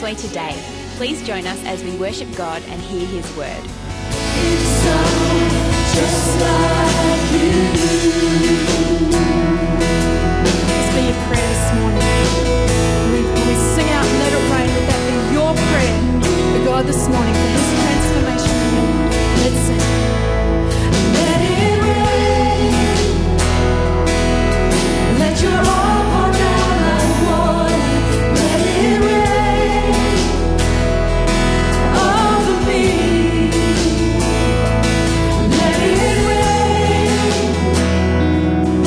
way today. Please join us as we worship God and hear His word. Just like you. Let's be your prayer this morning. We sing out and let it rain. Let that be your prayer for God this morning, for His transformation in you. Let's sing. Let it rain. Let your all pour down like water. Let it rain over me. Let it rain.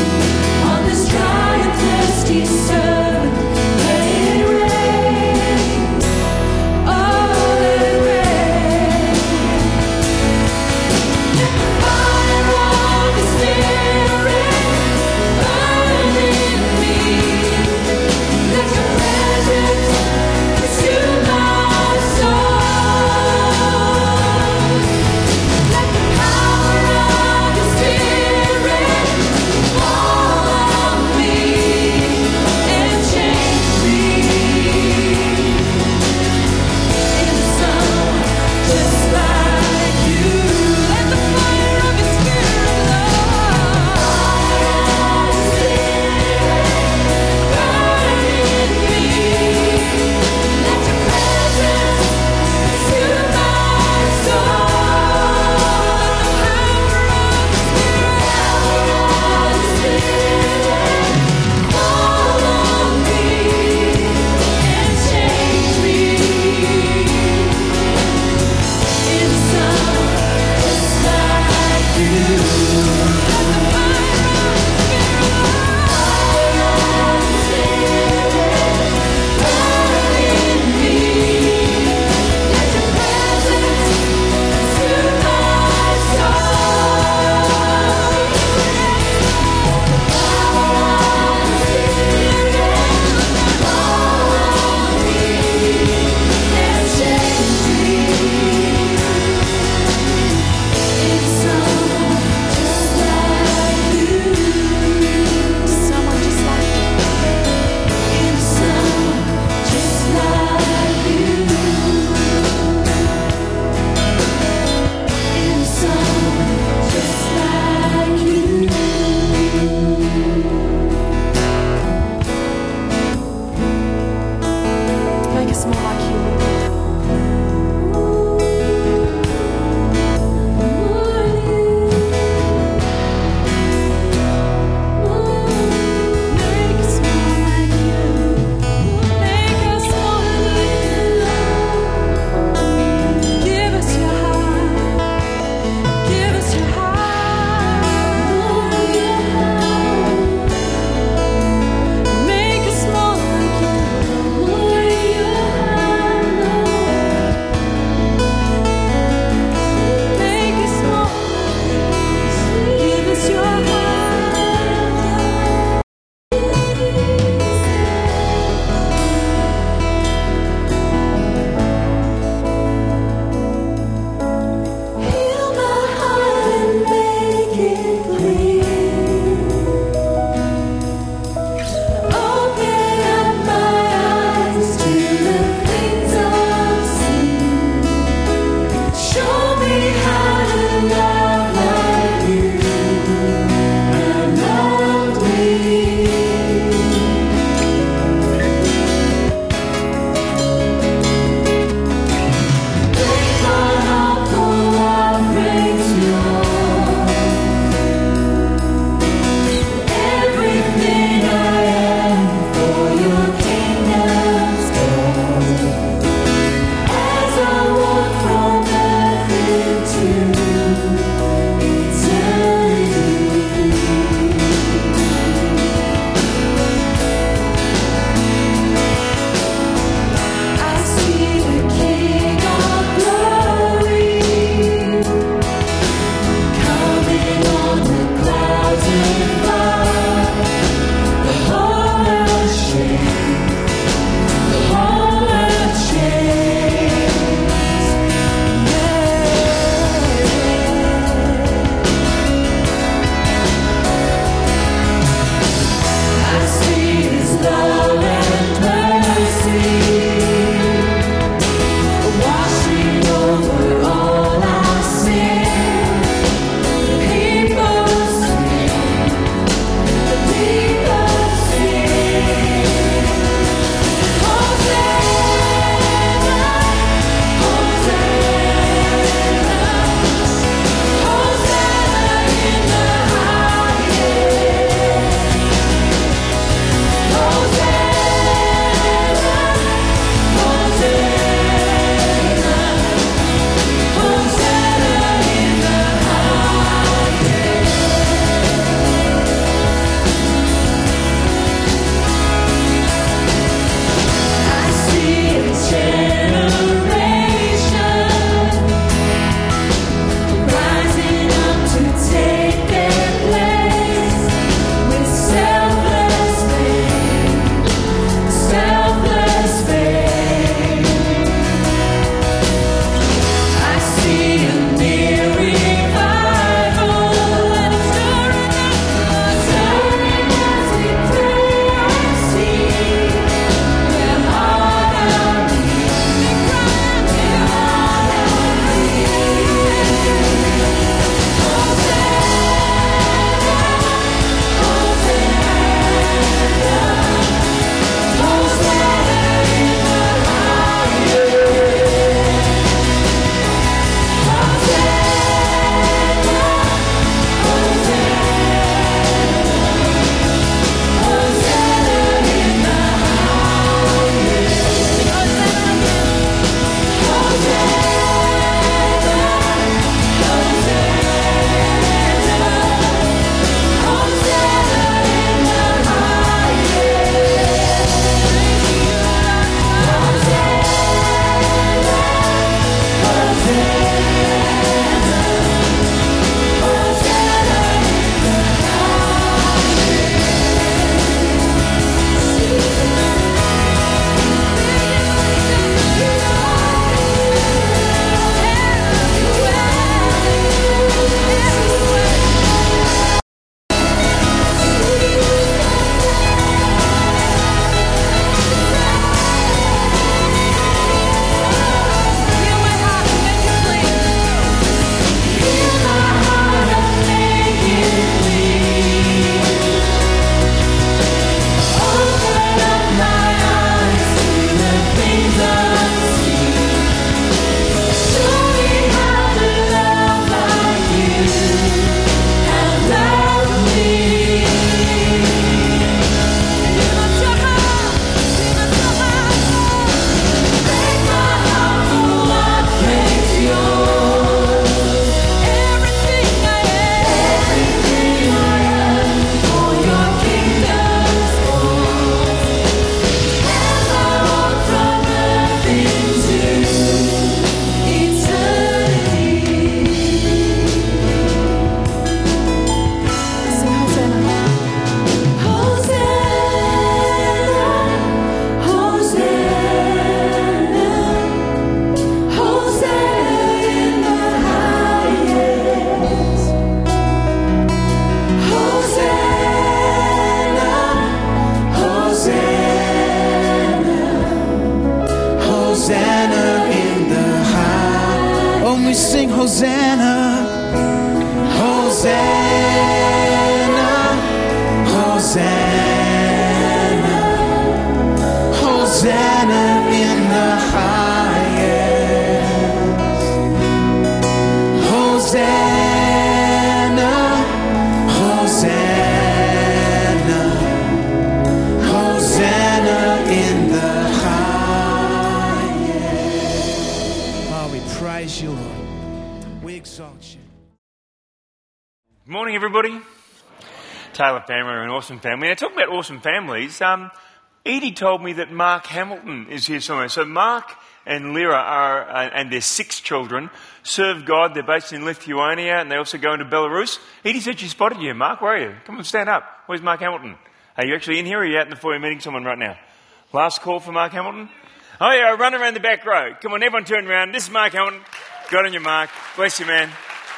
Morning, everybody. Taylor family are an awesome family. Now, talking about awesome families, Edie told me that Mark Hamilton is here somewhere. So Mark and Lyra and their 6 children serve God. They're based in Lithuania and they also go into Belarus. Edie said she spotted you. Mark, where are you? Come on, stand up. Where's Mark Hamilton? Are you actually in here or are you out in the foyer meeting someone right now? Last call for Mark Hamilton? Oh yeah, run around the back row. Come on, everyone turn around. This is Mark Hamilton. Good on you, Mark. Bless you, man.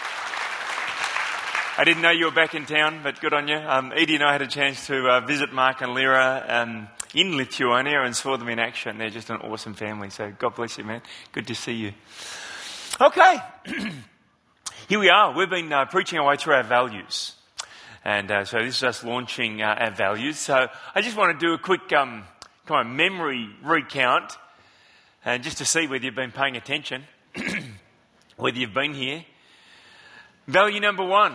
I didn't know you were back in town, but good on you. Edie and I had a chance to visit Mark and Lyra in Lithuania and saw them in action. They're just an awesome family, so God bless you, man. Good to see you. Okay, here we are. We've been preaching our way through our values. And so this is us launching our values. So I just want to do a quick kind of memory recount, and just to see whether you've been paying attention, whether you've been here. Value number 1.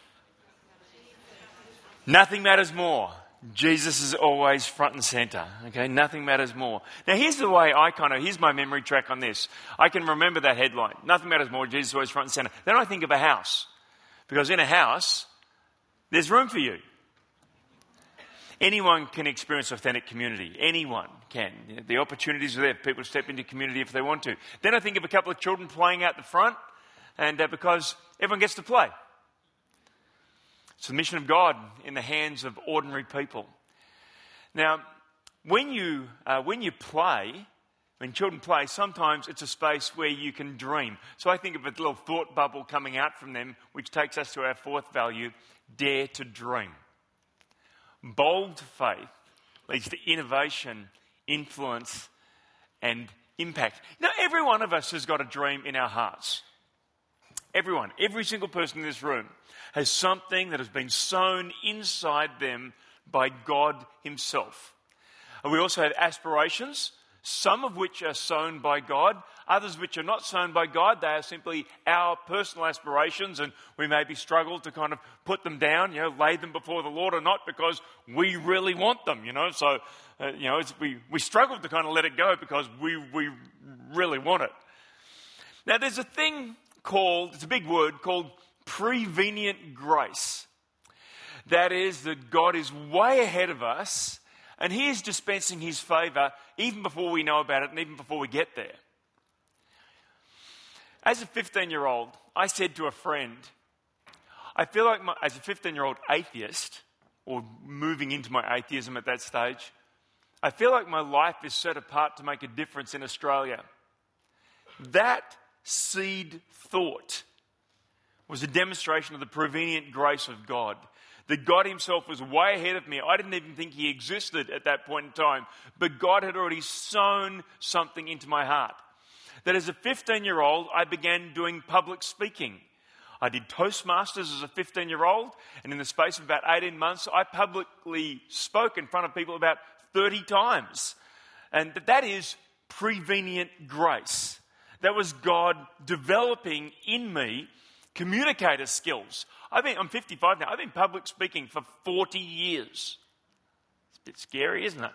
Nothing matters more. Jesus is always front and centre. Okay, nothing matters more. Now here's the way here's my memory track on this. I can remember that headline. Nothing matters more. Jesus is always front and centre. Then I think of a house. Because in a house, there's room for you. Anyone can experience authentic community. Anyone can. The opportunities are there for people to step into community if they want to. Then I think of a couple of children playing out the front, and because everyone gets to play. It's the mission of God in the hands of ordinary people. Now, when children play, sometimes it's a space where you can dream. So I think of a little thought bubble coming out from them, which takes us to our 4th value, dare to dream. Bold faith leads to innovation, influence, and impact. Now, every one of us has got a dream in our hearts. Everyone, every single person in this room has something that has been sown inside them by God himself. And we also have aspirations, some of which are sown by God, others which are not sown by God. They are simply our personal aspirations, and we maybe struggle to kind of put them down, lay them before the Lord or not, because we really want them, So, we struggle to kind of let it go because we really want it. Now, there's a thing it's a big word, called prevenient grace. That is, that God is way ahead of us and he is dispensing his favour even before we know about it and even before we get there. As a 15-year-old, I said to a friend, I feel like as a 15-year-old atheist, or moving into my atheism at that stage, I feel like my life is set apart to make a difference in Australia. That seed thought was a demonstration of the prevenient grace of God. That God himself was way ahead of me. I didn't even think he existed at that point in time. But God had already sown something into my heart. That as a 15-year-old, I began doing public speaking. I did Toastmasters as a 15-year-old. And in the space of about 18 months, I publicly spoke in front of people about 30 times. And that is prevenient grace. That was God developing in me communicator skills. I'm 55 now. I've been public speaking for 40 years. It's a bit scary, isn't it?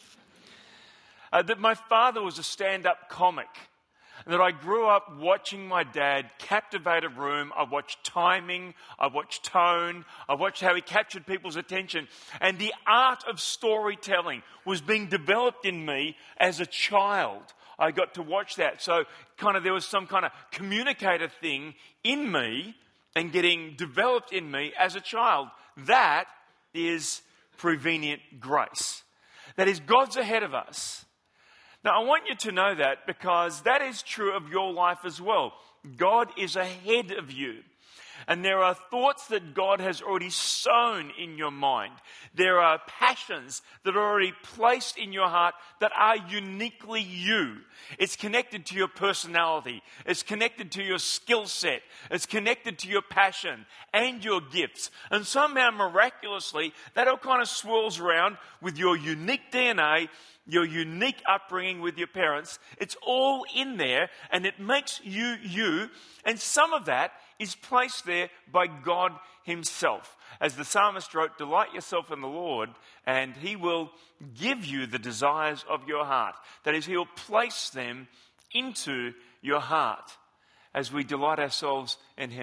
That my father was a stand-up comic. And that I grew up watching my dad captivate a room. I watched timing. I watched tone. I watched how he captured people's attention. And the art of storytelling was being developed in me as a child. I got to watch that. So there was some kind of communicator thing in me and getting developed in me as a child. That is prevenient grace. That is, God's ahead of us. Now, I want you to know that because that is true of your life as well. God is ahead of you. And there are thoughts that God has already sown in your mind. There are passions that are already placed in your heart that are uniquely you. It's connected to your personality. It's connected to your skill set. It's connected to your passion and your gifts. And somehow, miraculously, that all kind of swirls around with your unique DNA, your unique upbringing with your parents. It's all in there, and it makes you you. And some of that is placed there by God himself. As the psalmist wrote, delight yourself in the Lord, and he will give you the desires of your heart. That is, he'll place them into your heart as we delight ourselves in him.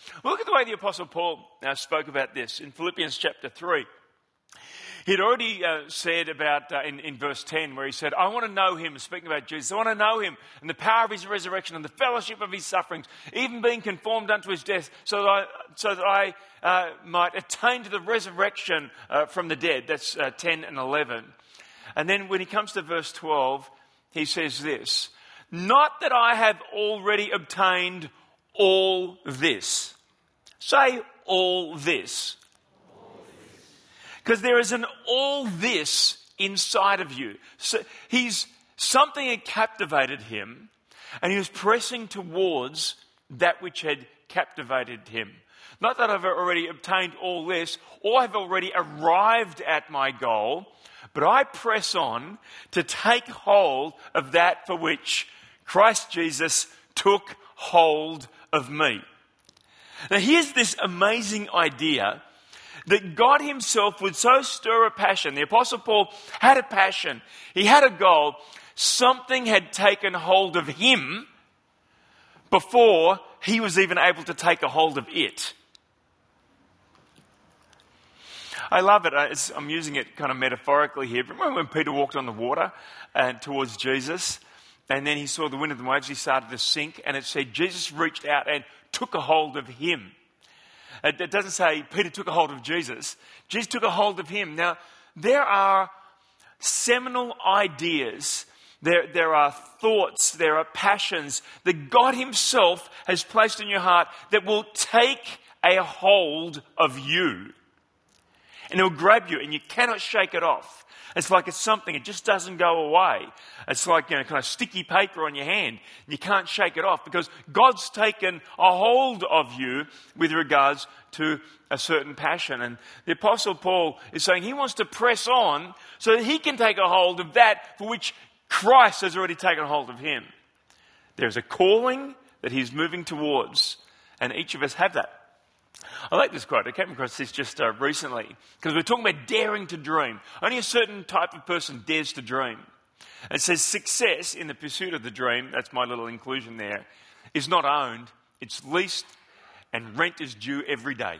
Look at the way the Apostle Paul spoke about this in Philippians chapter 3. He'd already said about, in verse 10, where he said, I want to know him, speaking about Jesus, I want to know him and the power of his resurrection and the fellowship of his sufferings, even being conformed unto his death, so that I might attain to the resurrection from the dead. That's 10 and 11. And then when he comes to verse 12, he says this, not that I have already obtained all this. Say all this. Because there is an all this inside of you. So something had captivated him, and he was pressing towards that which had captivated him. Not that I've already obtained all this, or I've already arrived at my goal, but I press on to take hold of that for which Christ Jesus took hold of me. Now here's this amazing idea that God himself would so stir a passion. The Apostle Paul had a passion. He had a goal. Something had taken hold of him before he was even able to take a hold of it. I love it. I'm using it kind of metaphorically here. Remember when Peter walked on the water towards Jesus, and then he saw the wind and the waves, he started to sink, and it said Jesus reached out and took a hold of him. It doesn't say Peter took a hold of Jesus. Jesus took a hold of him. Now, there are seminal ideas. There are thoughts. There are passions that God himself has placed in your heart that will take a hold of you. And it will grab you and you cannot shake it off. It's like it's something, it just doesn't go away. It's like, kind of sticky paper on your hand. You can't shake it off because God's taken a hold of you with regards to a certain passion. And the Apostle Paul is saying he wants to press on so that he can take a hold of that for which Christ has already taken hold of him. There's a calling that he's moving towards, and each of us have that. I like this quote. I came across this just recently because we're talking about daring to dream. Only a certain type of person dares to dream. It says success in the pursuit of the dream, that's my little inclusion there, is not owned, it's leased, and rent is due every day.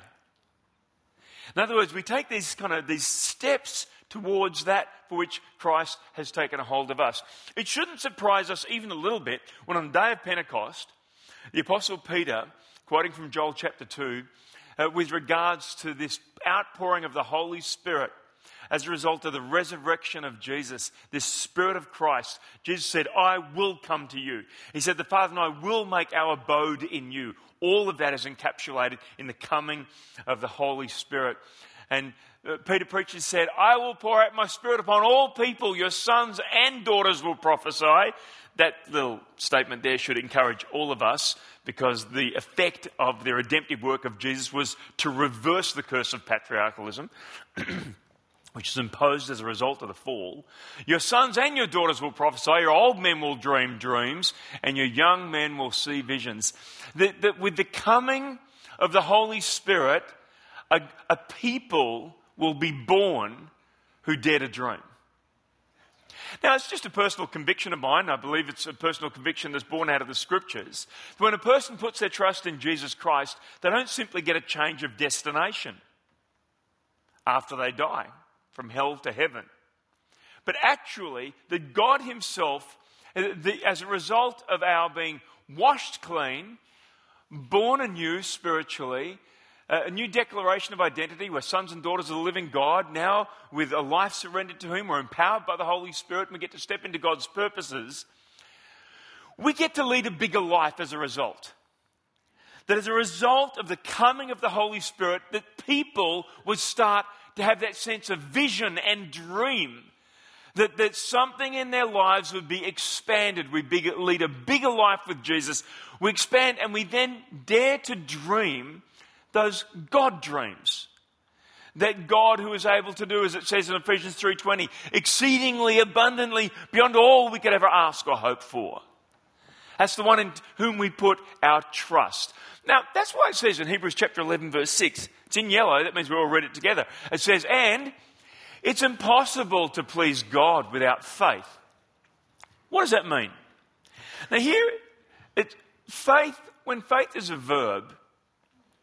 In other words, we take these steps towards that for which Christ has taken a hold of us. It shouldn't surprise us even a little bit when on the day of Pentecost, the Apostle Peter, quoting from Joel chapter 2, with regards to this outpouring of the Holy Spirit as a result of the resurrection of Jesus, this Spirit of Christ, Jesus said, I will come to you. He said, the Father and I will make our abode in you. All of that is encapsulated in the coming of the Holy Spirit. And Peter preached and said, I will pour out my Spirit upon all people. Your sons and daughters will prophesy. That little statement there should encourage all of us because the effect of the redemptive work of Jesus was to reverse the curse of patriarchalism, which is imposed as a result of the fall. Your sons and your daughters will prophesy, your old men will dream dreams, and your young men will see visions. That with the coming of the Holy Spirit, a people will be born who dare to dream. Now, it's just a personal conviction of mine. I believe it's a personal conviction that's born out of the Scriptures. When a person puts their trust in Jesus Christ, they don't simply get a change of destination after they die from hell to heaven. But actually, that God himself, as a result of our being washed clean, born anew spiritually, a new declaration of identity. We're sons and daughters of the living God. Now, with a life surrendered to him, we're empowered by the Holy Spirit and we get to step into God's purposes. We get to lead a bigger life as a result. That as a result of the coming of the Holy Spirit, that people would start to have that sense of vision and dream. That something in their lives would be expanded. We lead a bigger life with Jesus. We expand and we then dare to dream those God dreams. That God who is able to do, as it says in Ephesians 3:20, exceedingly abundantly beyond all we could ever ask or hope for. That's the one in whom we put our trust. Now, that's why it says in Hebrews chapter 11 verse 6, it's in yellow, that means we all read it together. It says, and it's impossible to please God without faith. What does that mean? Now here, when faith is a verb,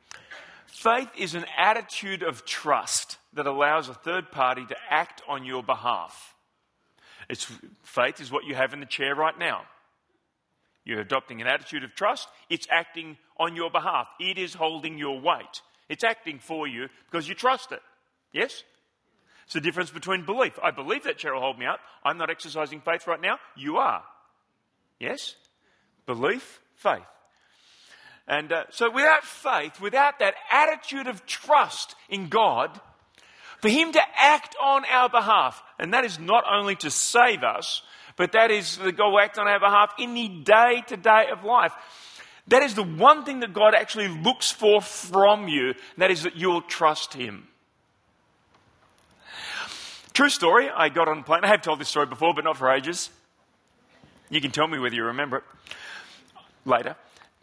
Faith is an attitude of trust that allows a third party to act on your behalf. Faith is what you have in the chair right now. You're adopting an attitude of trust. It's acting on your behalf. It is holding your weight. It's acting for you because you trust it. Yes? It's the difference between belief. I believe that chair will hold me up. I'm not exercising faith right now. You are. Yes? Belief, faith. And so without faith, without that attitude of trust in God, for him to act on our behalf, and that is not only to save us, but that is that God will act on our behalf in the day-to-day of life. That is the one thing that God actually looks for from you, and that is that you'll trust him. True story, I got on a plane. I have told this story before, but not for ages. You can tell me whether you remember it later.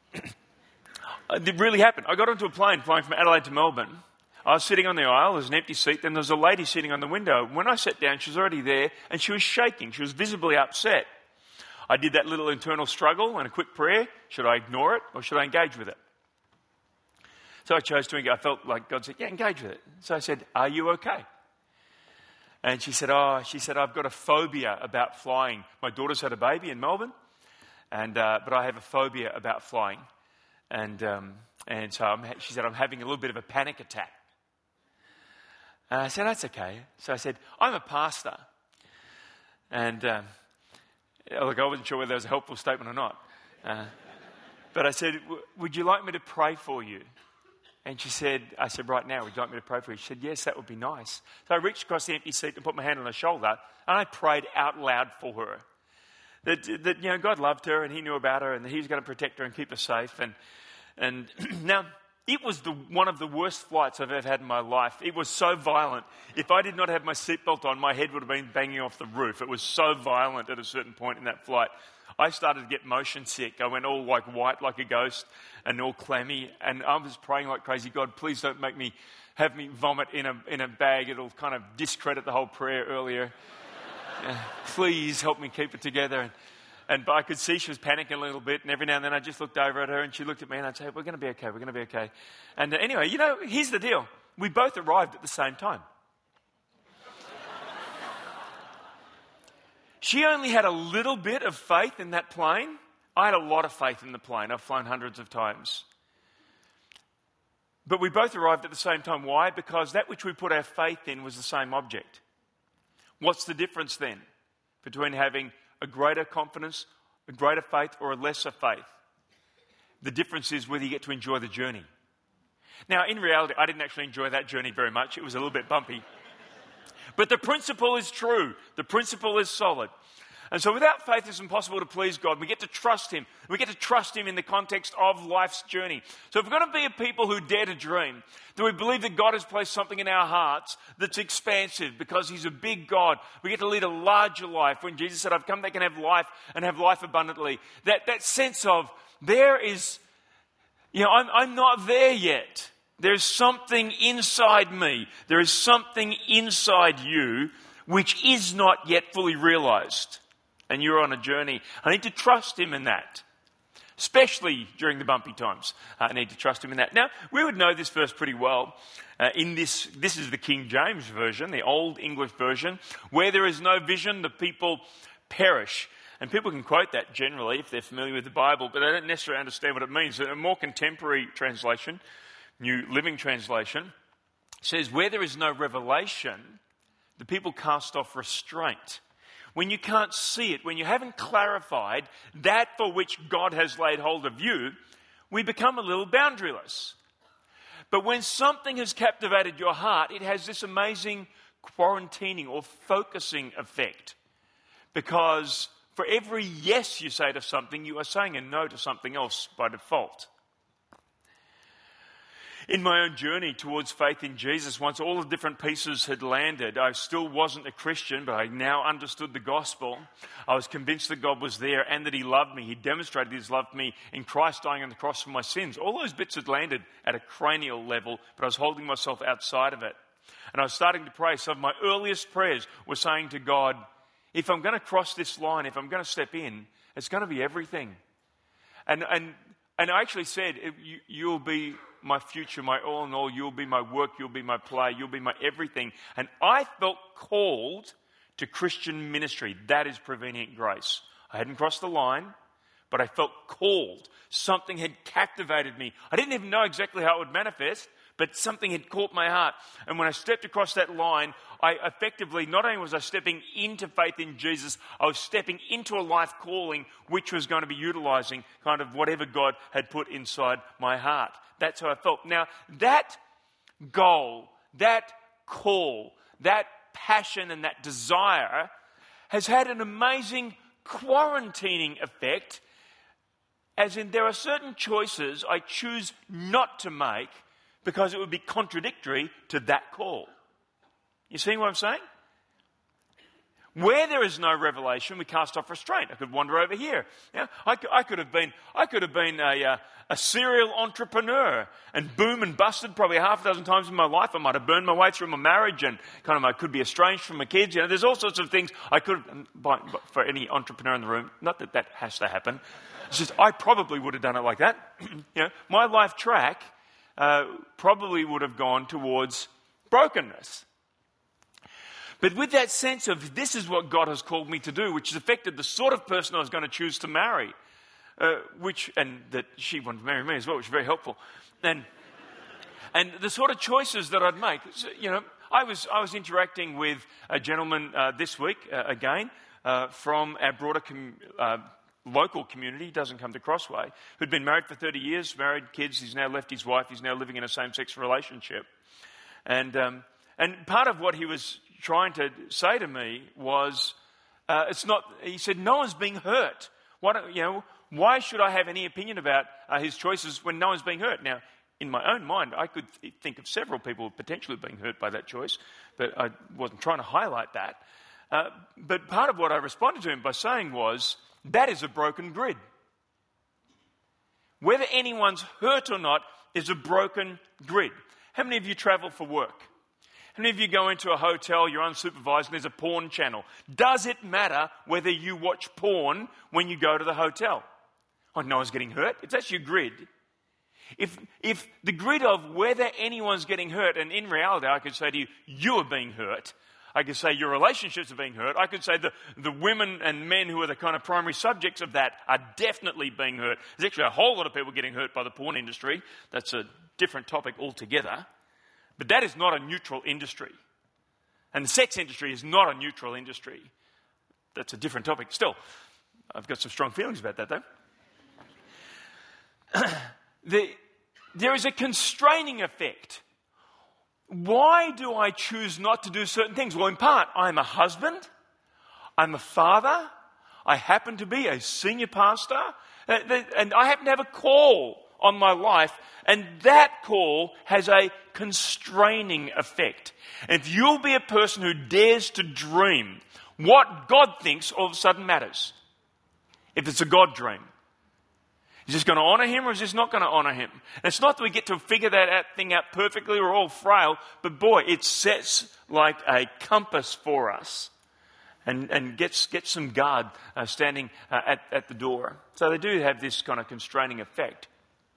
It really happened. I got onto a plane flying from Adelaide to Melbourne. I was sitting on the aisle, there was an empty seat, then there was a lady sitting on the window. When I sat down, she was already there, and she was shaking. She was visibly upset. I did that little internal struggle and a quick prayer. Should I ignore it, or should I engage with it? So I chose to engage. I felt like God said, yeah, engage with it. So I said, are you okay? And she said, I've got a phobia about flying. My daughter's had a baby in Melbourne, but I have a phobia about flying. And so she said, I'm having a little bit of a panic attack. And I said, that's okay. So I said, I'm a pastor. And look, I wasn't sure whether that was a helpful statement or not. But I said, would you like me to pray for you? And I said, right now, would you like me to pray for you? She said, yes, that would be nice. So I reached across the empty seat and put my hand on her shoulder, and I prayed out loud for her. That God loved her, and he knew about her, and that he was going to protect her and keep her safe. And now, it was one of the worst flights I've ever had in my life. It was so violent. If I did not have my seatbelt on, my head would have been banging off the roof. It was so violent at a certain point in that flight. I started to get motion sick. I went all like white like a ghost and all clammy. And I was praying like crazy, God, please don't have me vomit in a bag. It'll kind of discredit the whole prayer earlier. Please help me keep it together. But I could see she was panicking a little bit, and every now and then I just looked over at her, and she looked at me, and I'd say, we're going to be okay, we're going to be okay. And anyway, here's the deal. We both arrived at the same time. She only had a little bit of faith in that plane. I had a lot of faith in the plane. I've flown hundreds of times. But we both arrived at the same time. Why? Because that which we put our faith in was the same object. What's the difference then between having a greater confidence, a greater faith, or a lesser faith? The difference is whether you get to enjoy the journey. Now, in reality, I didn't actually enjoy that journey very much. It was a little bit bumpy. But the principle is true. The principle is solid. And so without faith, it's impossible to please God. We get to trust him. We get to trust him in the context of life's journey. So if we're going to be a people who dare to dream, that we believe that God has placed something in our hearts that's expansive because he's a big God. We get to lead a larger life. When Jesus said, I've come that can have life and have life abundantly. That sense of there is, I'm not there yet. There's something inside me. There is something inside you which is not yet fully realized. And you're on a journey. I need to trust him in that. Especially during the bumpy times. I need to trust him in that. Now, we would know this verse pretty well. This is the King James Version, the Old English Version. Where there is no vision, the people perish. And people can quote that generally if they're familiar with the Bible, but they don't necessarily understand what it means. A more contemporary translation, New Living Translation, says, where there is no revelation, the people cast off restraint. When you can't see it, when you haven't clarified that for which God has laid hold of you, we become a little boundaryless. But when something has captivated your heart, it has this amazing quarantining or focusing effect. Because for every yes you say to something, you are saying a no to something else by default. In my own journey towards faith in Jesus, once all the different pieces had landed, I still wasn't a Christian, but I now understood the gospel. I was convinced that God was there and that he loved me. He demonstrated his love for me in Christ dying on the cross for my sins. All those bits had landed at a cranial level, but I was holding myself outside of it. And I was starting to pray. Some of my earliest prayers were saying to God, if I'm going to cross this line, if I'm going to step in, it's going to be everything. And I actually said, you'll be my future, my all in all. You'll be my work, you'll be my play, you'll be my everything. And I felt called to Christian ministry. That is prevenient grace. I hadn't crossed the line, but I felt called. Something had captivated me. I didn't even know exactly how it would manifest, but something had caught my heart. And when I stepped across that line, I effectively, not only was I stepping into faith in Jesus, I was stepping into a life calling which was going to be utilizing kind of whatever God had put inside my heart. That's how I felt. Now, that goal, that call, that passion and that desire has had an amazing quarantining effect, as in there are certain choices I choose not to make because it would be contradictory to that call. You see what I'm saying? Where there is no revelation, we cast off restraint. I could wander over here. Yeah, I could have been a serial entrepreneur and boom and busted probably half a dozen times in my life. I might have burned my way through my marriage and I could be estranged from my kids. You know, there's all sorts of things I could have, for any entrepreneur in the room, not that that has to happen. It's just I probably would have done it like that. You know, my life track probably would have gone towards brokenness. But with that sense of this is what God has called me to do, which has affected the sort of person I was going to choose to marry, and that she wanted to marry me as well, which is very helpful. And the sort of choices that I'd make. So, you know, I was interacting with a gentleman this week, again, from our broader local community. He doesn't come to Crossway, who'd been married for 30 years, married, kids. He's now left his wife. He's now living in a same-sex relationship. And part of what he was trying to say to me was, he said, no one's being hurt. Why should I have any opinion about his choices when no one's being hurt? Now, in my own mind, I could think of several people potentially being hurt by that choice, but I wasn't trying to highlight that. But part of what I responded to him by saying was, that is a broken grid. Whether anyone's hurt or not is a broken grid. How many of you travel for work? How many of you go into a hotel, you're unsupervised, and there's a porn channel? Does it matter whether you watch porn when you go to the hotel? Oh, no one's getting hurt. If that's your grid. If the grid of whether anyone's getting hurt, and in reality I could say to you, you are being hurt. I could say your relationships are being hurt. I could say the women and men who are the kind of primary subjects of that are definitely being hurt. There's actually a whole lot of people getting hurt by the porn industry. That's a different topic altogether. But that is not a neutral industry. And the sex industry is not a neutral industry. That's a different topic. Still, I've got some strong feelings about that, though. There is a constraining effect. Why do I choose not to do certain things? Well, in part, I'm a husband. I'm a father. I happen to be a senior pastor. And I happen to have a call on my life, and that call has a constraining effect. And if you'll be a person who dares to dream, what God thinks all of a sudden matters. If it's a God dream. Is this going to honour him or is this not going to honour him? And it's not that we get to figure that thing out perfectly, we're all frail, but boy, it sets like a compass for us and gets some guard standing at the door. So they do have this kind of constraining effect.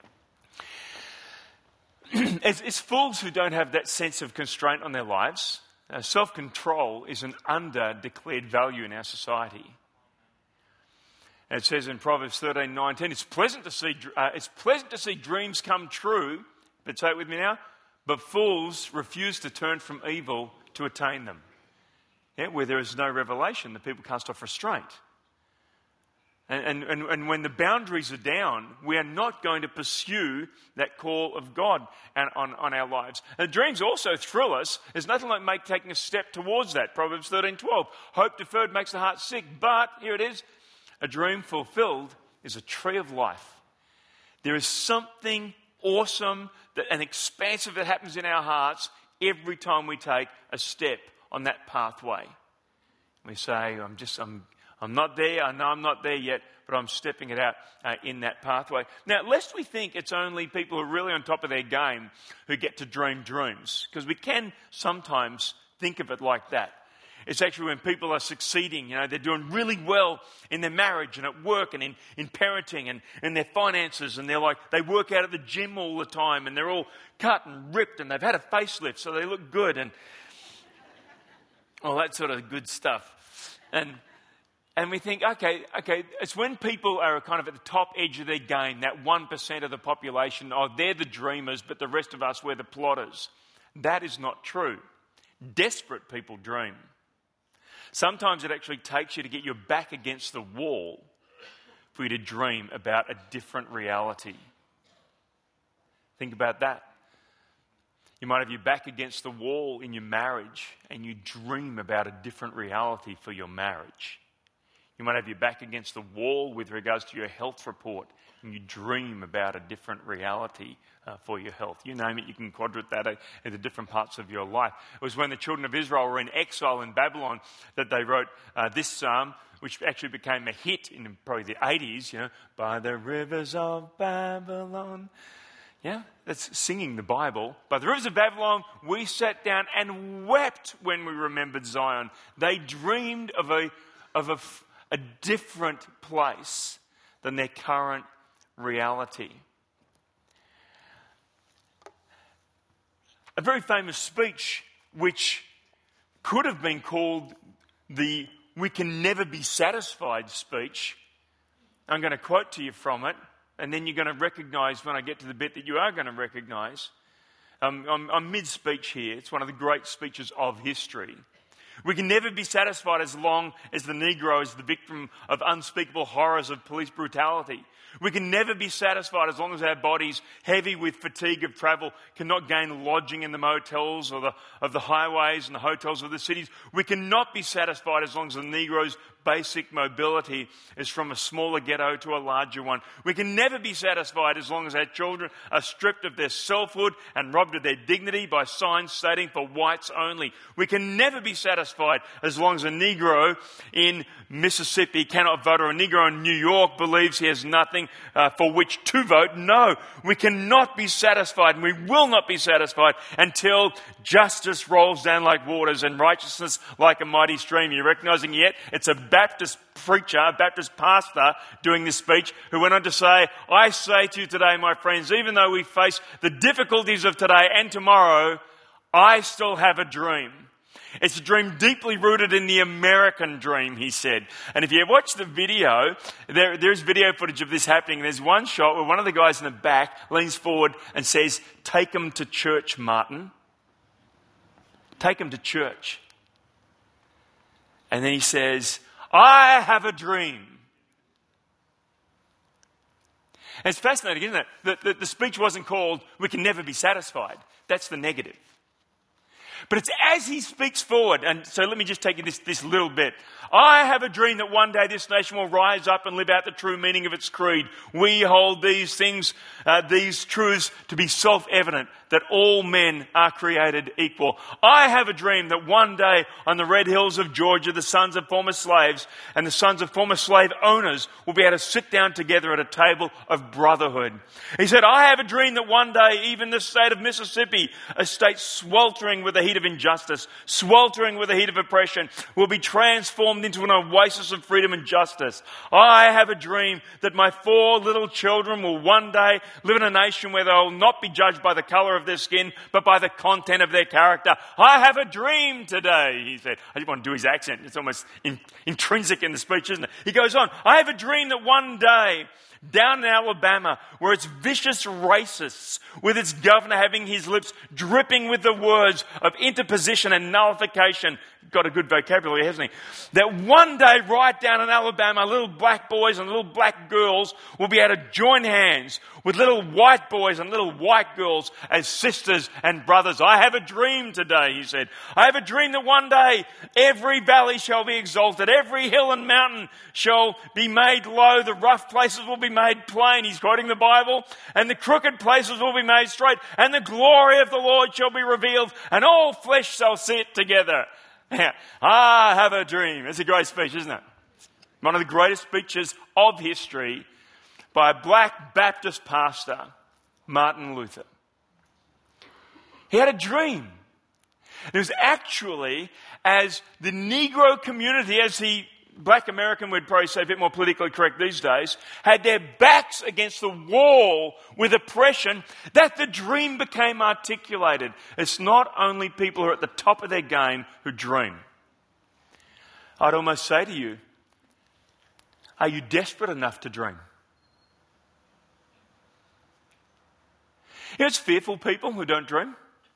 It's fools who don't have that sense of constraint on their lives. Self-control is an under-declared value in our society. And it says in Proverbs 13:19, it's pleasant to see dreams come true, but say it with me now, but fools refuse to turn from evil to attain them. Yeah, where there is no revelation, the people cast off restraint. And when the boundaries are down, we are not going to pursue that call of God on our lives. And dreams also thrill us. There's nothing like taking a step towards that. Proverbs 13:12. Hope deferred makes the heart sick. But, here it is, a dream fulfilled is a tree of life. There is something awesome and expansive that happens in our hearts every time we take a step on that pathway. We say, I'm not there. I know I'm not there yet, but I'm stepping it out in that pathway. Now, lest we think it's only people who are really on top of their game who get to dream dreams, because we can sometimes think of it like that. It's actually when people are succeeding. You know, they're doing really well in their marriage and at work and in parenting and in their finances. And they work out at the gym all the time and they're all cut and ripped and they've had a facelift so they look good and all that sort of good stuff. And we think, okay, it's when people are kind of at the top edge of their game, that 1% of the population, they're the dreamers, but the rest of us, we're the plotters. That is not true. Desperate people dream. Sometimes it actually takes you to get your back against the wall for you to dream about a different reality. Think about that. You might have your back against the wall in your marriage and you dream about a different reality for your marriage. You might have your back against the wall with regards to your health report and you dream about a different reality for your health. You name it, you can quadrate that into different parts of your life. It was when the children of Israel were in exile in Babylon that they wrote this psalm, which actually became a hit in probably the 80s, you know, by the rivers of Babylon. Yeah, that's singing the Bible. By the rivers of Babylon, we sat down and wept when we remembered Zion. They dreamed of a different place than their current reality. A very famous speech which could have been called the "we can never be satisfied" speech. I'm going to quote to you from it, and then you're going to recognise when I get to the bit that you are going to recognise. I'm mid-speech here. It's one of the great speeches of history. We can never be satisfied as long as the Negro is the victim of unspeakable horrors of police brutality. We can never be satisfied as long as our bodies, heavy with fatigue of travel, cannot gain lodging in the motels or of the highways and the hotels of the cities. We cannot be satisfied as long as the Negro's basic mobility is from a smaller ghetto to a larger one. We can never be satisfied as long as our children are stripped of their selfhood and robbed of their dignity by signs stating "for whites only." We can never be satisfied as long as a Negro in Mississippi cannot vote, or a Negro in New York believes he has nothing for which to vote. No, we cannot be satisfied, and we will not be satisfied until justice rolls down like waters and righteousness like a mighty stream. You're recognizing yet? It's a Baptist preacher, a Baptist pastor doing this speech, who went on to say, "I say to you today, my friends, even though we face the difficulties of today and tomorrow, I still have a dream. It's a dream deeply rooted in the American dream," he said. And if you watch the video, there's video footage of this happening. There's one shot where one of the guys in the back leans forward and says, "Take them to church, Martin. Take them to church." And then he says, "I have a dream." And it's fascinating, isn't it? The speech wasn't called "We can never be satisfied." That's the negative. But it's as he speaks forward, and so let me just take you this little bit. "I have a dream that one day this nation will rise up and live out the true meaning of its creed. We hold these things, these truths to be self-evident, that all men are created equal. I have a dream that one day on the red hills of Georgia, the sons of former slaves and the sons of former slave owners will be able to sit down together at a table of brotherhood." He said, "I have a dream that one day even the state of Mississippi, a state sweltering with the heat of injustice, sweltering with the heat of oppression, will be transformed into an oasis of freedom and justice. I have a dream that my 4 little children will one day live in a nation where they will not be judged by the colour of their skin, but by the content of their character. I have a dream today," he said. I just want to do his accent. It's almost intrinsic in the speech, isn't it? He goes on, "I have a dream that one day, down in Alabama, where it's vicious racists, with its governor having his lips dripping with the words of interposition and nullification," got a good vocabulary, hasn't he? "That one day right down in Alabama, little black boys and little black girls will be able to join hands with little white boys and little white girls as sisters and brothers. I have a dream today," he said. "I have a dream that one day every valley shall be exalted, every hill and mountain shall be made low, the rough places will be made plain," he's quoting the Bible, "and the crooked places will be made straight, and the glory of the Lord shall be revealed, and all flesh shall see it together." I have a dream. It's a great speech, isn't it? One of the greatest speeches of history by a black Baptist pastor, Martin Luther. He had a dream. It was actually as the Negro community, as the Black American, we'd probably say a bit more politically correct these days, had their backs against the wall with oppression, that the dream became articulated. It's not only people who are at the top of their game who dream. I'd almost say to you, are you desperate enough to dream? You know, it's fearful people who don't dream.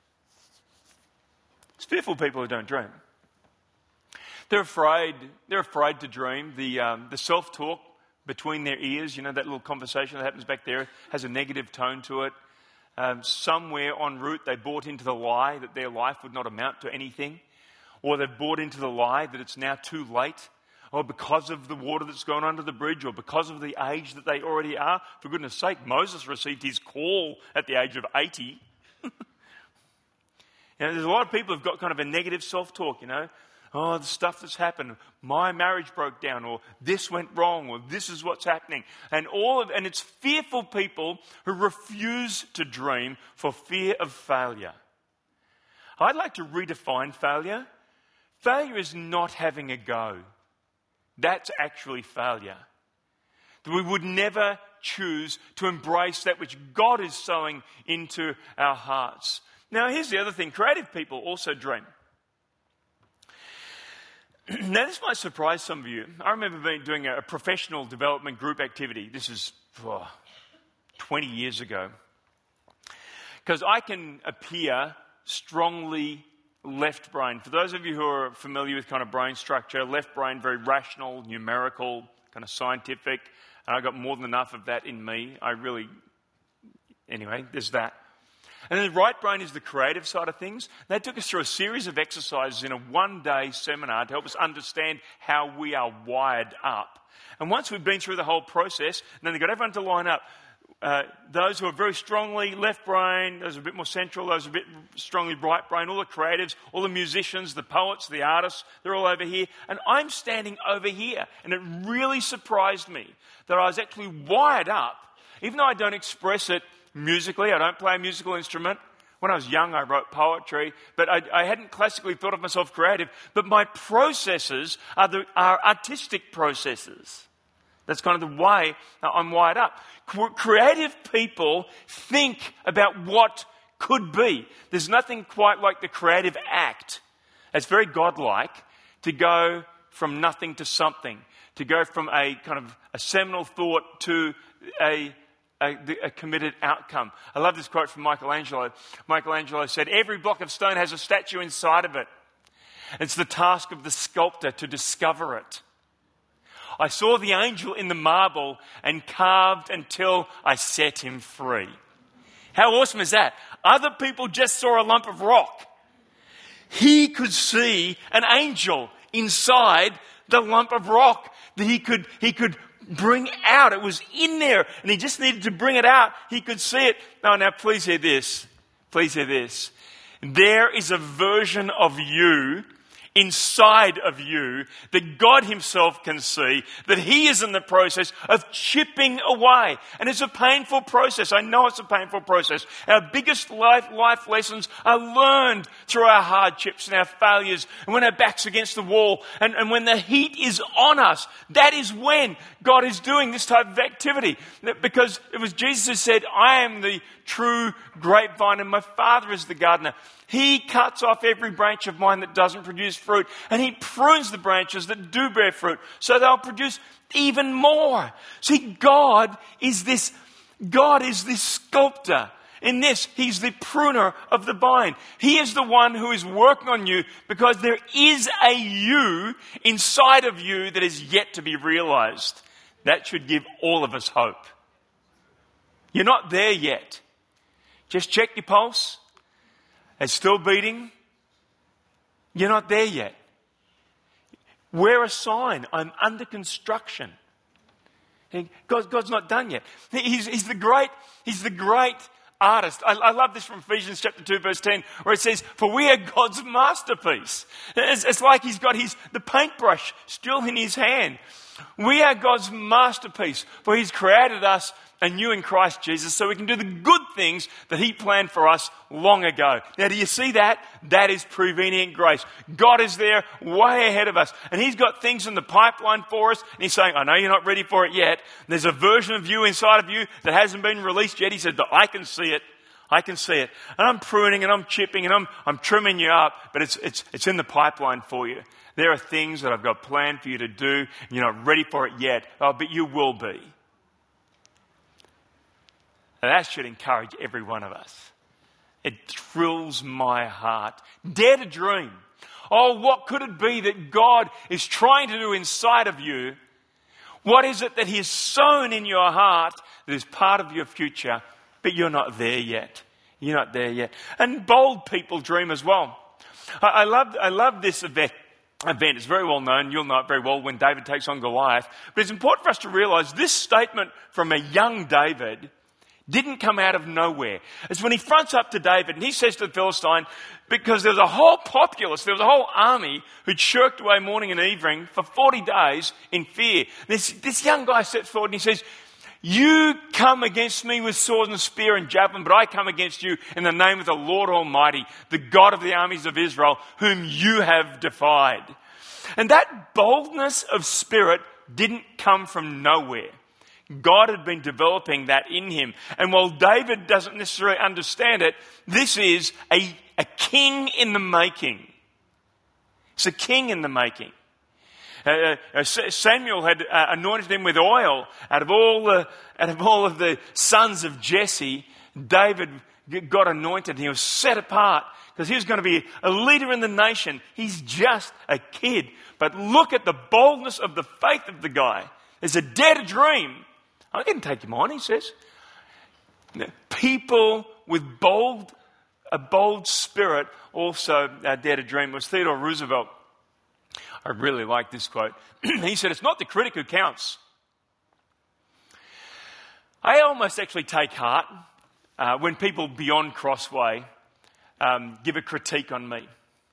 It's fearful people who don't dream. They're afraid to dream. The self-talk between their ears, you know, that little conversation that happens back there has a negative tone to it. Somewhere en route they bought into the lie that their life would not amount to anything. Or they've bought into the lie that it's now too late. Or because of the water that's gone under the bridge, or because of the age that they already are. For goodness sake, Moses received his call at the age of 80. You know, there's a lot of people who've got kind of a negative self-talk, you know. Oh, the stuff that's happened. My marriage broke down, or this went wrong, or this is what's happening. And it's fearful people who refuse to dream for fear of failure. I'd like to redefine failure. Failure is not having a go. That's actually failure. We would never choose to embrace that which God is sowing into our hearts. Now, here's the other thing. Creative people also dream. Now, this might surprise some of you. I remember doing a professional development group activity. This is 20 years ago. Because I can appear strongly left brain. For those of you who are familiar with kind of brain structure, left brain, very rational, numerical, kind of scientific. And I got more than enough of that in me. Anyway, there's that. And then the right brain is the creative side of things. They took us through a series of exercises in a one-day seminar to help us understand how we are wired up. And once we've been through the whole process, then they got everyone to line up. Those who are very strongly left brain, those who are a bit more central, those who are a bit strongly right brain, all the creatives, all the musicians, the poets, the artists, they're all over here. And I'm standing over here. And it really surprised me that I was actually wired up, even though I don't express it musically. I don't play a musical instrument. When I was young, I wrote poetry, but I hadn't classically thought of myself creative. But my processes are artistic processes. That's kind of the way I'm wired up. Creative people think about what could be. There's nothing quite like the creative act. It's very godlike to go from nothing to something, to go from a kind of a seminal thought to a committed outcome. I love this quote from Michelangelo. Michelangelo said, "Every block of stone has a statue inside of it. It's the task of the sculptor to discover it. I saw the angel in the marble and carved until I set him free." How awesome is that? Other people just saw a lump of rock. He could see an angel inside the lump of rock that he could bring out. It was in there, and he just needed to bring it out. He could see it. Oh, now please hear this. Please hear this. There is a version of you inside of you that God himself can see, that he is in the process of chipping away. And it's a painful process. I know it's a painful process. Our biggest life lessons are learned through our hardships and our failures, and when our back's against the wall, and when the heat is on us. That is when God is doing this type of activity. Because it was Jesus who said, "I am the true grapevine and my Father is the gardener. He cuts off every branch of mine that doesn't produce fruit, and he prunes the branches that do bear fruit, so they'll produce even more." See, God is this sculptor. In this, he's the pruner of the vine. He is the one who is working on you, because there is a you inside of you that is yet to be realized. That should give all of us hope. You're not there yet. Just check your pulse. It's still beating. You're not there yet. Wear a sign. I'm under construction. God's not done yet. He's the great artist. I love this from Ephesians chapter 2 verse 10, where it says, "For we are God's masterpiece." It's like he's got the paintbrush still in his hand. We are God's masterpiece, for He's created us anew in Christ Jesus so we can do the good things that He planned for us long ago. Now, do you see that? That is prevenient grace. God is there way ahead of us, and He's got things in the pipeline for us, and He's saying, I know you're not ready for it yet. There's a version of you inside of you that hasn't been released yet. He said, but I can see it. I can see it. And I'm pruning and I'm chipping and I'm trimming you up, but it's in the pipeline for you. There are things that I've got planned for you to do, and you're not ready for it yet. Oh, but you will be. And that should encourage every one of us. It thrills my heart. Dare to dream. Oh, what could it be that God is trying to do inside of you? What is it that He has sown in your heart that is part of your future, but you're not there yet? You're not there yet. And bold people dream as well. I love this event. It's very well known. You'll know it very well when David takes on Goliath. But it's important for us to realise this statement from a young David didn't come out of nowhere. It's when he fronts up to David and he says to the Philistine, because there was a whole populace, there was a whole army who'd shirked away morning and evening for 40 days in fear. This young guy steps forward and he says, you come against me with sword and spear and javelin, but I come against you in the name of the Lord Almighty, the God of the armies of Israel, whom you have defied. And that boldness of spirit didn't come from nowhere. God had been developing that in him. And while David doesn't necessarily understand it, this is a king in the making. It's a king in the making. Samuel had anointed him with oil. Out of all of the sons of Jesse, David got anointed. He was set apart because he was going to be a leader in the nation. He's just a kid. But look at the boldness of the faith of the guy. There's a dare to dream. I can take him on, he says. People with a bold spirit also dare to dream. It was Theodore Roosevelt. I really like this quote. He said, it's not the critic who counts. I almost actually take heart when people beyond Crossway give a critique on me.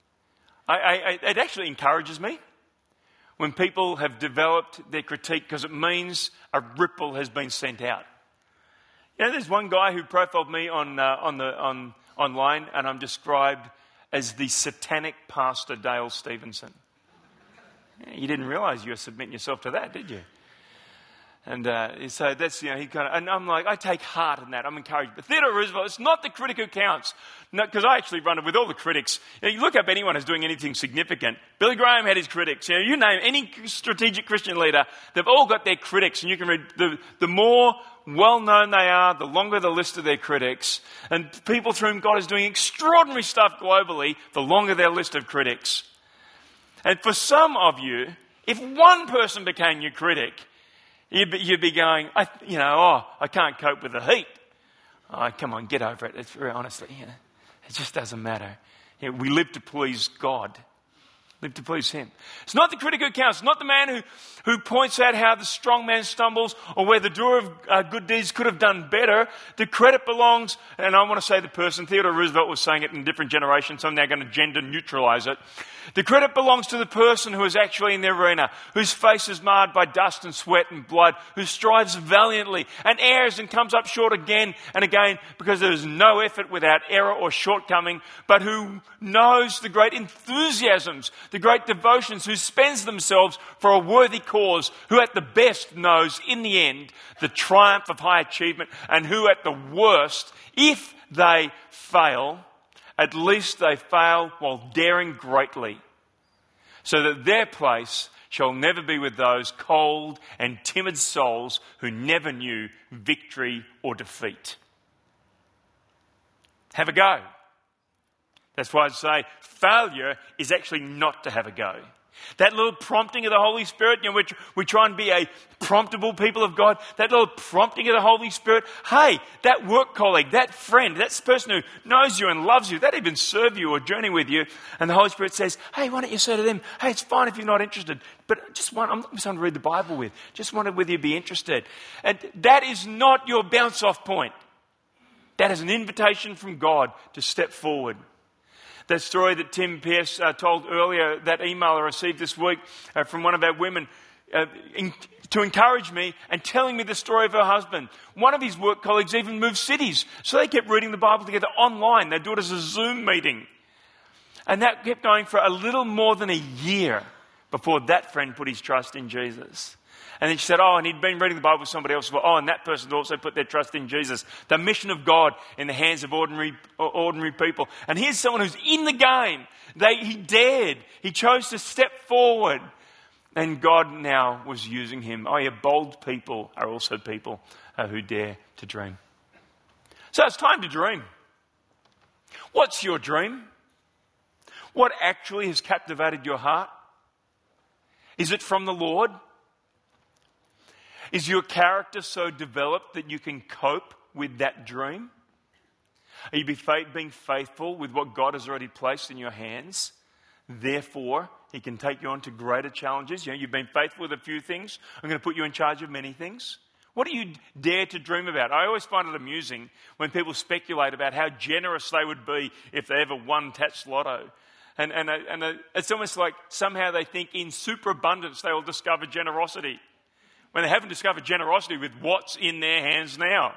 It actually encourages me when people have developed their critique because it means a ripple has been sent out. You know, there's one guy who profiled me online, and I'm described as the satanic pastor Dale Stevenson. You didn't realise you were submitting yourself to that, did you? And so that's, he kind of, and I'm like, I take heart in that. I'm encouraged. But Theodore Roosevelt, it's not the critic who counts. No, because I actually run it with all the critics. You look up anyone who's doing anything significant. Billy Graham had his critics. You name any strategic Christian leader, they've all got their critics. And you can read, the more well-known they are, the longer the list of their critics. And people through whom God is doing extraordinary stuff globally, the longer their list of critics. And for some of you, if one person became your critic, you'd be going, I can't cope with the heat. Oh, come on, get over it. It's very honestly, it just doesn't matter. We live to please God. Live to please Him. It's not the critic who counts. It's not the man who points out how the strong man stumbles or where the doer of good deeds could have done better. The credit belongs, and I want to say the person, Theodore Roosevelt was saying it in a different generation, so I'm now going to gender neutralise it. The credit belongs to the person who is actually in the arena, whose face is marred by dust and sweat and blood, who strives valiantly and errs and comes up short again and again because there is no effort without error or shortcoming, but who knows the great enthusiasms, the great devotions, who spends themselves for a worthy cause, who at the best knows in the end the triumph of high achievement, and who at the worst, if they fail, at least they fail while daring greatly, so that their place shall never be with those cold and timid souls who never knew victory or defeat. Have a go. That's why I say failure is actually not to have a go. That little prompting of the Holy Spirit, we try and be a promptable people of God. That little prompting of the Holy Spirit, hey, that work colleague, that friend, that person who knows you and loves you, that even serve you or journey with you, and the Holy Spirit says, hey, why don't you say to them, hey, it's fine if you're not interested, but I'm looking for someone to read the Bible with. Just wondered whether you'd be interested. And that is not your bounce-off point. That is an invitation from God to step forward. That story that Tim Pierce told earlier, that email I received this week from one of our women, to encourage me and telling me the story of her husband. One of his work colleagues even moved cities. So they kept reading the Bible together online. They'd do it as a Zoom meeting. And that kept going for a little more than a year before that friend put his trust in Jesus. And then she said, and he'd been reading the Bible with somebody else. Well, and that person also put their trust in Jesus. The mission of God in the hands of ordinary people. And here's someone who's in the game. He dared. He chose to step forward. And God now was using him. Bold people are also people who dare to dream. So it's time to dream. What's your dream? What actually has captivated your heart? Is it from the Lord? Is your character so developed that you can cope with that dream? Are you being faithful with what God has already placed in your hands? Therefore, He can take you on to greater challenges. You've been faithful with a few things. I'm going to put you in charge of many things. What do you dare to dream about? I always find it amusing when people speculate about how generous they would be if they ever won Tats Lotto. And it's almost like somehow they think in superabundance they will discover generosity, when they haven't discovered generosity with what's in their hands now.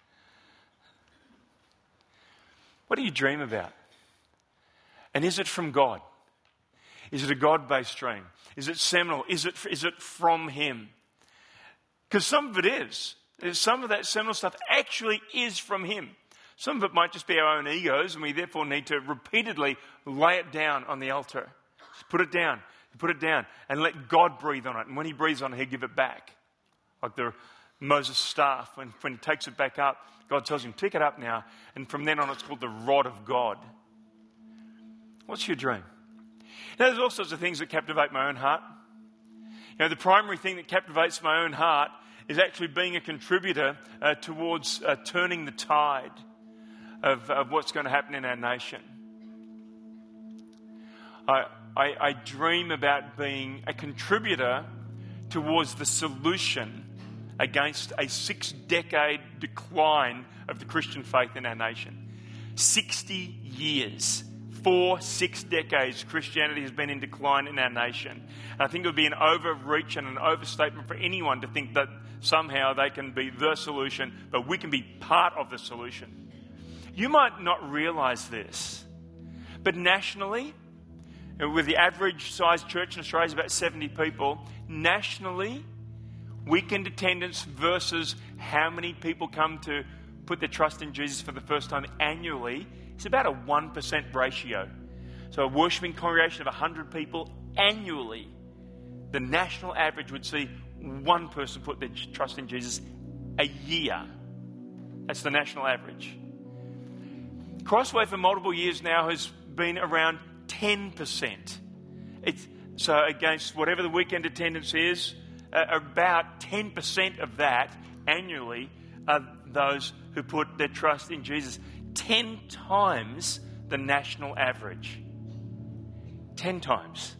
What do you dream about? And is it from God? Is it a God-based dream? Is it seminal? Is it from Him? Because some of it is. Some of that seminal stuff actually is from Him. Some of it might just be our own egos, and we therefore need to repeatedly lay it down on the altar. Just put it down, and let God breathe on it. And when He breathes on it, He'll give it back. Like the Moses' staff, when He takes it back up, God tells him, pick it up now. And from then on, it's called the rod of God. What's your dream? Now, there's all sorts of things that captivate my own heart. The primary thing that captivates my own heart is actually being a contributor towards turning the tide of what's going to happen in our nation. I dream about being a contributor towards the solution against a 6-decade decline of the Christian faith in our nation. 60 years. 6 decades, Christianity has been in decline in our nation. And I think it would be an overreach and an overstatement for anyone to think that somehow they can be the solution, but we can be part of the solution. You might not realise this, but nationally, with the average sized church in Australia is about 70 people, nationally, weekend attendance versus how many people come to put their trust in Jesus for the first time annually, it's about a 1% ratio. So a worshipping congregation of 100 people annually, the national average would see one person put their trust in Jesus a year. That's the national average. Crossway for multiple years now has been around 10%. So against whatever the weekend attendance is, about 10% of that annually are those who put their trust in Jesus. 10 times the national average. 10 times.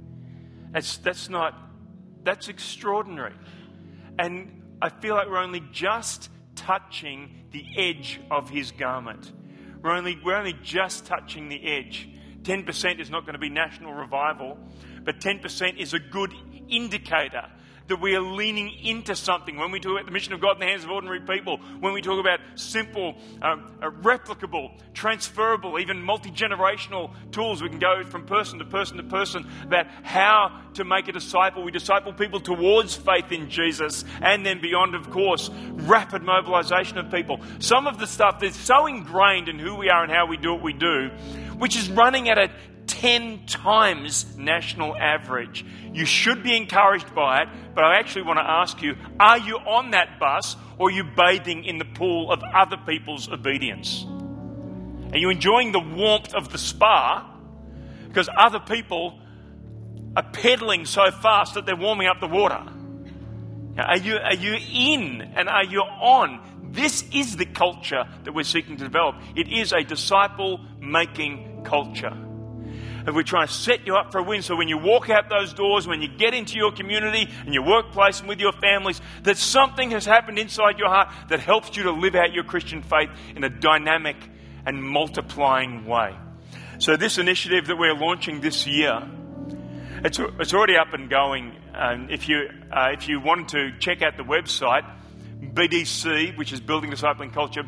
That's extraordinary. And I feel like we're only just touching the edge of His garment. We're only just touching the edge. 10% is not going to be national revival, but 10% is a good indicator that we are leaning into something. When we talk about the mission of God in the hands of ordinary people, when we talk about simple, replicable, transferable, even multi-generational tools, we can go from person to person to person about how to make a disciple. We disciple people towards faith in Jesus, and then beyond, of course, rapid mobilization of people. Some of the stuff that's so ingrained in who we are and how we do what we do, which is running at a 10 times national average. You should be encouraged by it, but I actually want to ask you, are you on that bus, or are you bathing in the pool of other people's obedience? Are you enjoying the warmth of the spa because other people are pedaling so fast that they're warming up the water? Are you in and are you on? This is the culture that we're seeking to develop. It is a disciple-making culture. And we're trying to set you up for a win, so when you walk out those doors, when you get into your community and your workplace and with your families, that something has happened inside your heart that helps you to live out your Christian faith in a dynamic and multiplying way. So this initiative that we're launching this year It's already up and going. If you want to check out the website, BDC, which is Building Discipling Culture,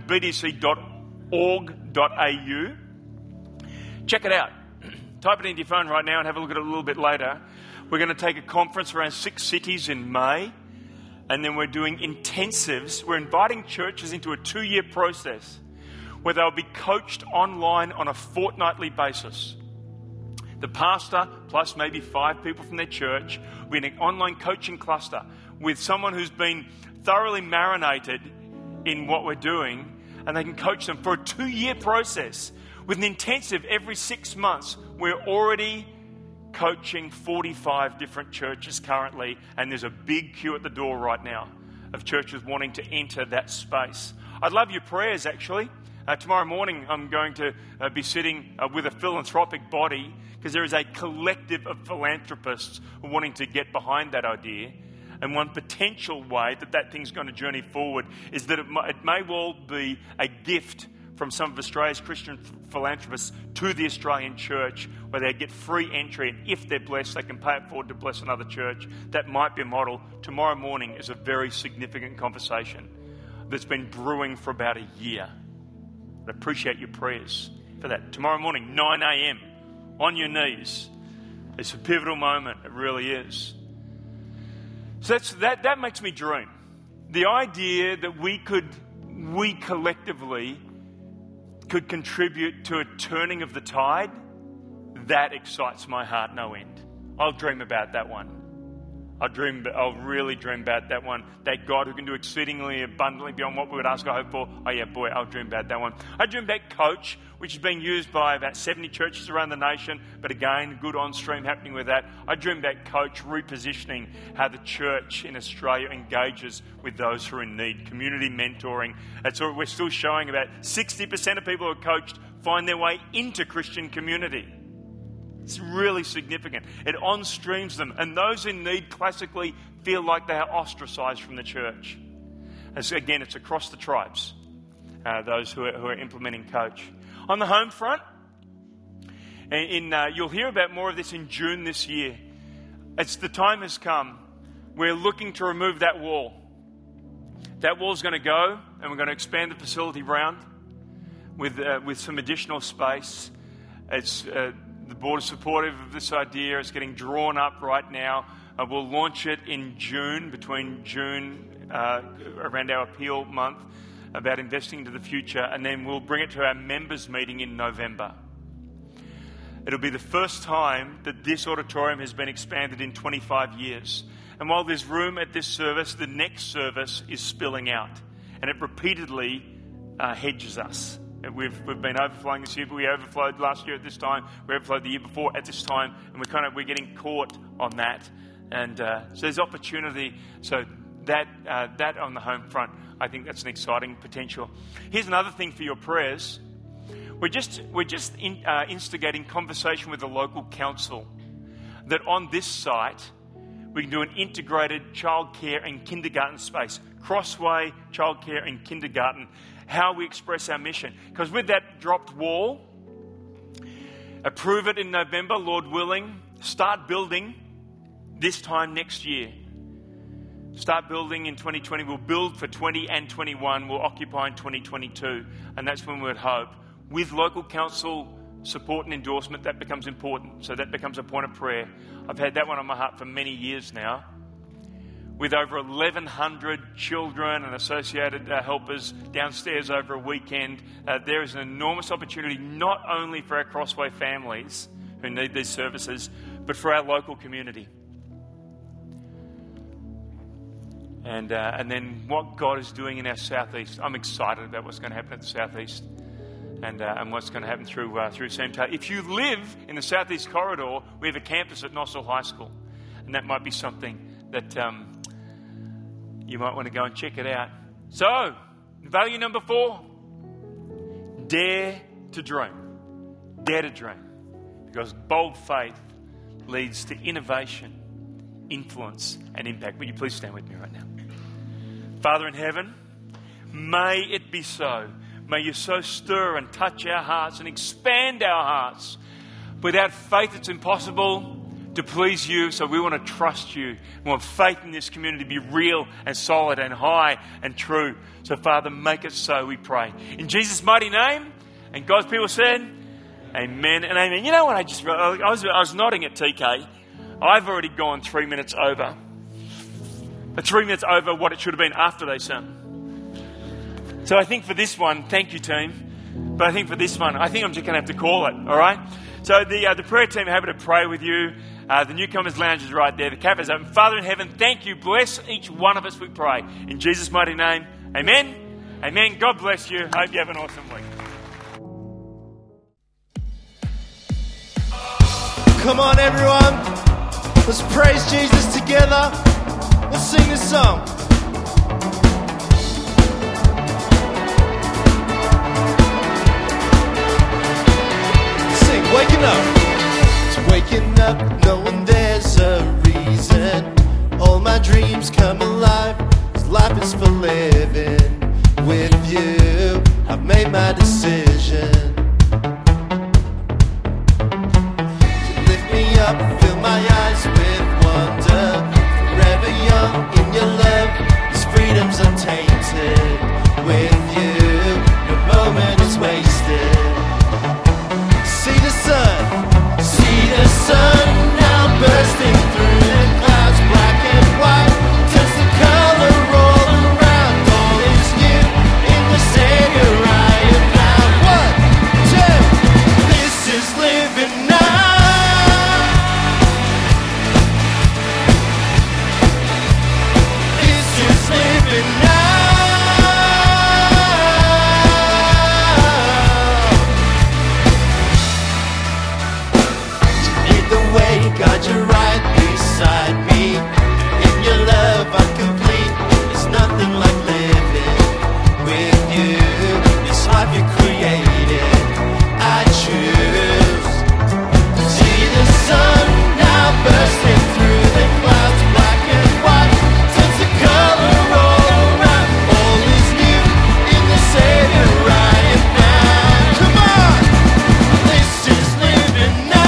bdc.org.au. Check it out. Type it into your phone right now and have a look at it a little bit later. We're going to take a conference around 6 cities in May, and then we're doing intensives. We're inviting churches into a 2-year process where they'll be coached online on a fortnightly basis. The pastor, plus maybe 5 people from their church, will be in an online coaching cluster with someone who's been thoroughly marinated in what we're doing, and they can coach them for a 2-year process with an intensive every 6 months. We're already coaching 45 different churches currently, and there's a big queue at the door right now of churches wanting to enter that space. I'd love your prayers, actually. Tomorrow morning, I'm going to be sitting with a philanthropic body, because there is a collective of philanthropists wanting to get behind that idea. And one potential way that thing's going to journey forward is that it may well be a gift from some of Australia's Christian philanthropists to the Australian church, where they get free entry, and if they're blessed, they can pay it forward to bless another church. That might be a model. Tomorrow morning is a very significant conversation that's been brewing for about a year. I appreciate your prayers for that. Tomorrow morning, 9 a.m, on your knees. It's a pivotal moment. It really is. So that makes me dream. The idea that we collectively could contribute to a turning of the tide, that excites my heart no end. I'll dream about that one. I'll really dream about that one. That God who can do exceedingly abundantly beyond what we would ask or hope for. Oh yeah, boy, I'll dream about that one. I dream about Coach, which is being used by about 70 churches around the nation. But again, good on stream happening with that. I dream about Coach repositioning how the church in Australia engages with those who are in need. Community mentoring. We're still showing about 60% of people who are coached find their way into Christian community. It's really significant. It on-streams them. And those in need classically feel like they are ostracized from the church. Again, it's across the tribes, those who are implementing Coach. On the home front, you'll hear about more of this in June this year. The time has come. We're looking to remove that wall. That wall's going to go, and we're going to expand the facility round with some additional space. The board is supportive of this idea. It's getting drawn up right now. We'll launch it in June, around our appeal month, about investing into the future, and then we'll bring it to our members meeting in November. It'll be the first time that this auditorium has been expanded in 25 years. And while there's room at this service, the next service is spilling out, and it repeatedly hedges us. We've been overflowing this year, but we overflowed last year at this time. We overflowed the year before at this time, and we're getting caught on that. And so there's opportunity. So that on the home front, I think that's an exciting potential. Here's another thing for your prayers. We're just instigating conversation with the local council that on this site we can do an integrated childcare and kindergarten space. Crossway, childcare and kindergarten. How we express our mission. Because with that dropped wall, approve it in November, Lord willing, start building this time next year. Start building in 2020. We'll build for 20 and 21. We'll occupy in 2022. And that's when we would hope. With local council support and endorsement, that becomes important. So that becomes a point of prayer. I've had that one on my heart for many years now. With over 1,100 children and associated helpers downstairs over a weekend, there is an enormous opportunity not only for our Crossway families who need these services, but for our local community. And then what God is doing in our southeast. I'm excited about what's going to happen at the southeast and what's going to happen through Samtale. If you live in the southeast corridor, we have a campus at Nossal High School, and that might be something that you might want to go and check it out. So, value number 4, dare to dream. Dare to dream. Because bold faith leads to innovation, influence, and impact. Would you please stand with me right now? Father in heaven, may it be so. May you so stir and touch our hearts and expand our hearts. Without faith, it's impossible to please you. So we want to trust you. We want faith in this community to be real and solid and high and true. So Father, make it so, we pray. In Jesus' mighty name, and God's people said, amen and amen. You know what, I was nodding at TK. I've already gone 3 minutes over. 3 minutes over what it should have been after they sang. So I think for this one, thank you team. But I think for this one, I think I'm just going to have to call it, all right? So the prayer team are happy to pray with you. The Newcomers Lounge is right there. The cafe's open. Father in heaven, thank you. Bless each one of us, we pray. In Jesus' mighty name, amen. Amen. God bless you. Hope you have an awesome week. Come on, everyone. Let's praise Jesus together. Let's sing this song. Waking up, it's waking up, knowing there's a reason. All my dreams come alive, 'cause life is for living. With you, I've made my decision. You lift me up, fill my eyes with wonder. Forever young in your love, this freedom's untainted. With you, no moment is wasted. See the sun now bursting through the clouds, black and white, turns the color all around. All is new in the Savior I am found. 1, 2, this is living now. This is living now. God, you're right beside me. In your love I'm complete. There's nothing like living with you. This life you created, I choose. See the sun now bursting through the clouds, black and white, turns the color all around. All is new in the Savior I am found. Come on, this is living now.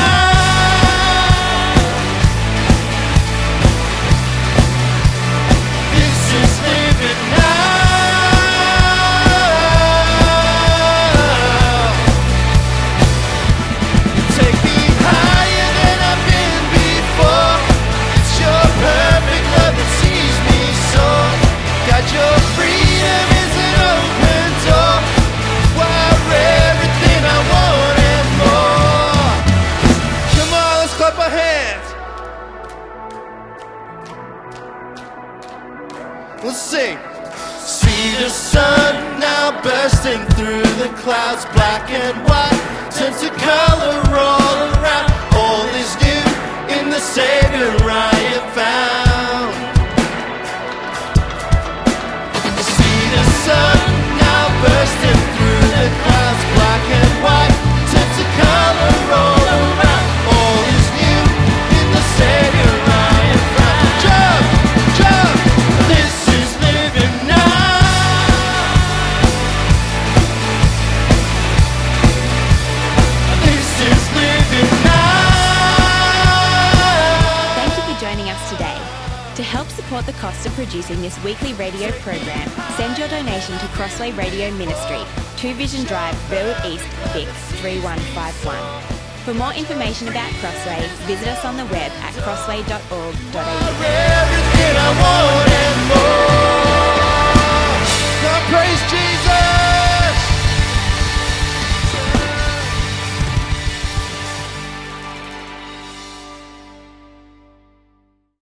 Your freedom is an open door. Wow, everything I want and more. Come on, let's clap our hands. Let's sing. See the sun now bursting through the clouds, black and white, turns to color all around. All is new in the Savior I have found. Sun now bursting through the clouds, black and white, turns to color all around. All is new in the Savior I am found. Jump, jump, this is living now. This is living now. Thank you for joining us today. To help support the cost of producing this weekly radio program, send your donation to Crossway Radio Ministry, 2 Vision Drive, Burwood East, Vic 3151. For more information about Crossway, visit us on the web at crossway.org.au. Everything I want and more.